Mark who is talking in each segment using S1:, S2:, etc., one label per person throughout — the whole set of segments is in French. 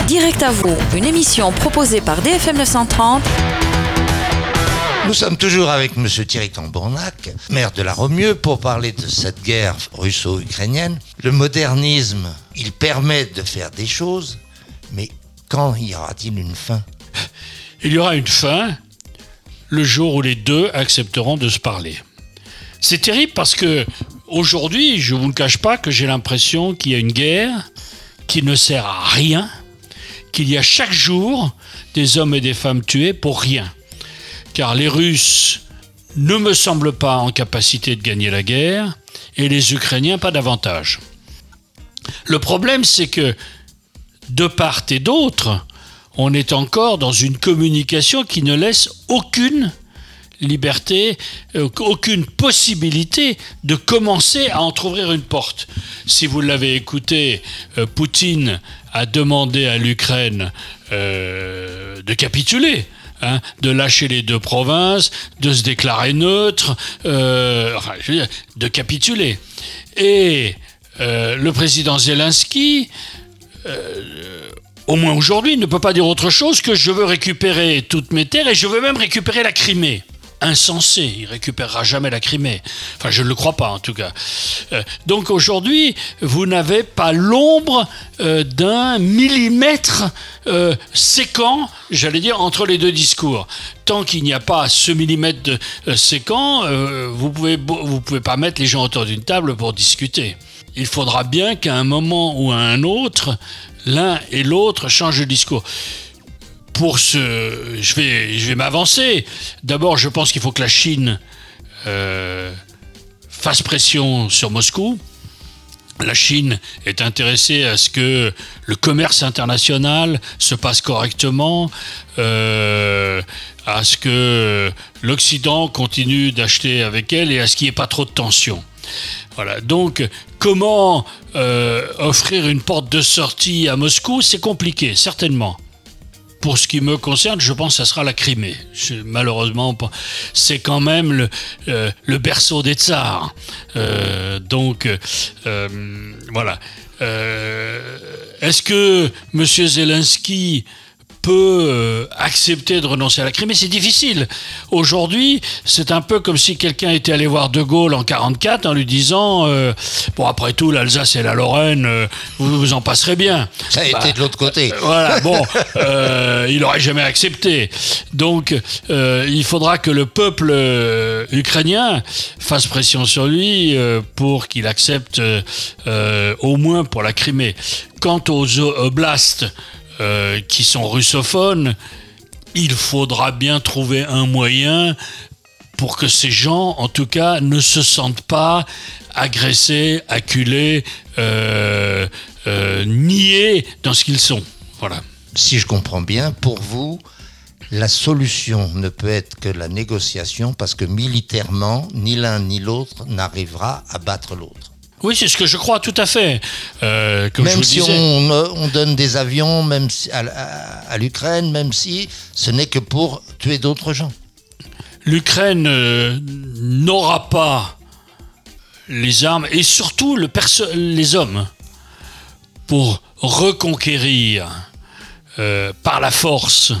S1: Direct à vous, une émission proposée par DFM 930.
S2: Nous sommes toujours avec M. Thierry Tambournac, maire de la Romieu, pour parler de cette guerre russo-ukrainienne. Le modernisme, il permet de faire des choses, mais quand y aura-t-il une fin ?
S3: Il y aura une fin le jour où les deux accepteront de se parler. C'est terrible parce que aujourd'hui, je ne vous le cache pas que j'ai l'impression qu'il y a une guerre qui ne sert à rien, qu'il y a chaque jour des hommes et des femmes tués pour rien. Car les Russes ne me semblent pas en capacité de gagner la guerre et les Ukrainiens pas davantage. Le problème, c'est que de part et d'autre, on est encore dans une communication qui ne laisse aucune liberté, aucune possibilité de commencer à entrouvrir une porte. Si vous l'avez écouté, Poutine a demandé à l'Ukraine de capituler. De lâcher les deux provinces, de se déclarer neutre, de capituler. Et le président Zelensky, au moins aujourd'hui, ne peut pas dire autre chose que je veux récupérer toutes mes terres et je veux même récupérer la Crimée. Insensé, il récupérera jamais la Crimée. Enfin, je ne le crois pas en tout cas. Donc aujourd'hui, vous n'avez pas l'ombre d'un millimètre séquent, j'allais dire, entre les deux discours. Tant qu'il n'y a pas ce millimètre de séquent, vous pouvez pas mettre les gens autour d'une table pour discuter. Il faudra bien qu'à un moment ou à un autre, l'un et l'autre changent de discours. Je vais m'avancer. D'abord, je pense qu'il faut que la Chine fasse pression sur Moscou. La Chine est intéressée à ce que le commerce international se passe correctement, à ce que l'Occident continue d'acheter avec elle et à ce qu'il n'y ait pas trop de tensions. Voilà. Donc, comment offrir une porte de sortie à Moscou ? C'est compliqué, certainement. Pour ce qui me concerne, je pense que ça sera la Crimée. Malheureusement, c'est quand même le berceau des tsars. Voilà. Est-ce que M. Zelensky peut accepter de renoncer à la Crimée? C'est difficile. Aujourd'hui, c'est un peu comme si quelqu'un était allé voir De Gaulle en 1944 en lui disant bon, après tout, l'Alsace et la Lorraine, vous en passerez bien.
S2: Ça a été de l'autre côté.
S3: Voilà, bon, il n'aurait jamais accepté. Donc, il faudra que le peuple ukrainien fasse pression sur lui pour qu'il accepte au moins pour la Crimée. Quant aux oblasts qui sont russophones, il faudra bien trouver un moyen pour que ces gens, en tout cas, ne se sentent pas agressés, acculés, niés dans ce qu'ils sont. Voilà.
S2: Si je comprends bien, pour vous, la solution ne peut être que la négociation parce que militairement, ni l'un ni l'autre n'arrivera à battre l'autre.
S3: Oui, c'est ce que je crois, tout à fait. Comme
S2: même
S3: je vous
S2: si
S3: disais.
S2: on donne des avions même à l'Ukraine, même si ce n'est que pour tuer d'autres gens.
S3: L'Ukraine n'aura pas les armes et surtout les hommes pour reconquérir par la force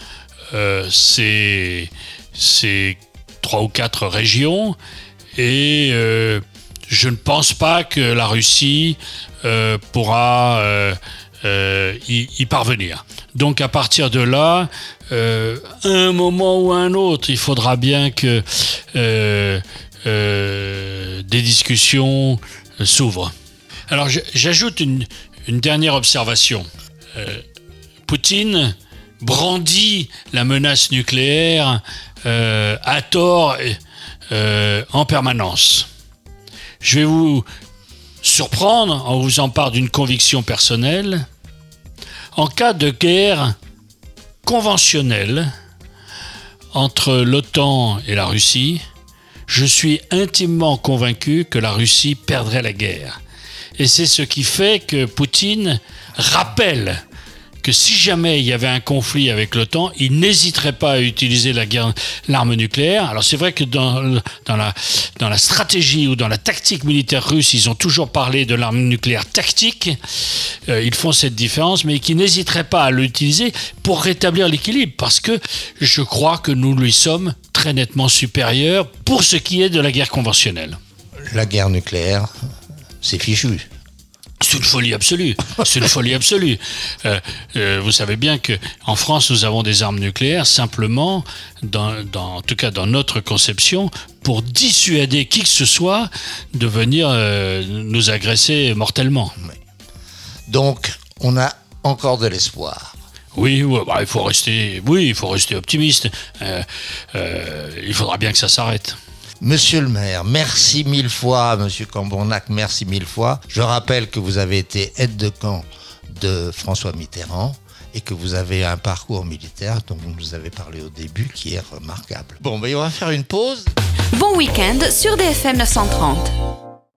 S3: ces 3 ou 4 régions et je ne pense pas que la Russie pourra y parvenir. Donc à partir de là, à un moment ou à un autre, il faudra bien que des discussions s'ouvrent. Alors j'ajoute une dernière observation. Poutine brandit la menace nucléaire à tort en permanence. Je vais vous surprendre en vous en parlant d'une conviction personnelle. En cas de guerre conventionnelle entre l'OTAN et la Russie, je suis intimement convaincu que la Russie perdrait la guerre. Et c'est ce qui fait que Poutine rappelle que si jamais il y avait un conflit avec l'OTAN, ils n'hésiteraient pas à utiliser l'arme nucléaire. Alors c'est vrai que dans la stratégie ou dans la tactique militaire russe, ils ont toujours parlé de l'arme nucléaire tactique. Ils font cette différence, mais qui n'hésiteraient pas à l'utiliser pour rétablir l'équilibre, parce que je crois que nous lui sommes très nettement supérieurs pour ce qui est de la guerre conventionnelle.
S2: La guerre nucléaire, c'est fichu.
S3: C'est une folie absolue. C'est une folie absolue. Vous savez bien qu'en France, nous avons des armes nucléaires simplement, en tout cas dans notre conception, pour dissuader qui que ce soit de venir nous agresser mortellement.
S2: Donc, on a encore de l'espoir.
S3: Oui, il faut rester optimiste. Il faudra bien que ça s'arrête.
S2: Monsieur le maire, merci mille fois, monsieur Cambonnac, merci mille fois. Je rappelle que vous avez été aide de camp de François Mitterrand et que vous avez un parcours militaire dont vous nous avez parlé au début qui est remarquable. Bon, on va faire une pause.
S1: Bon week-end sur DFM 930.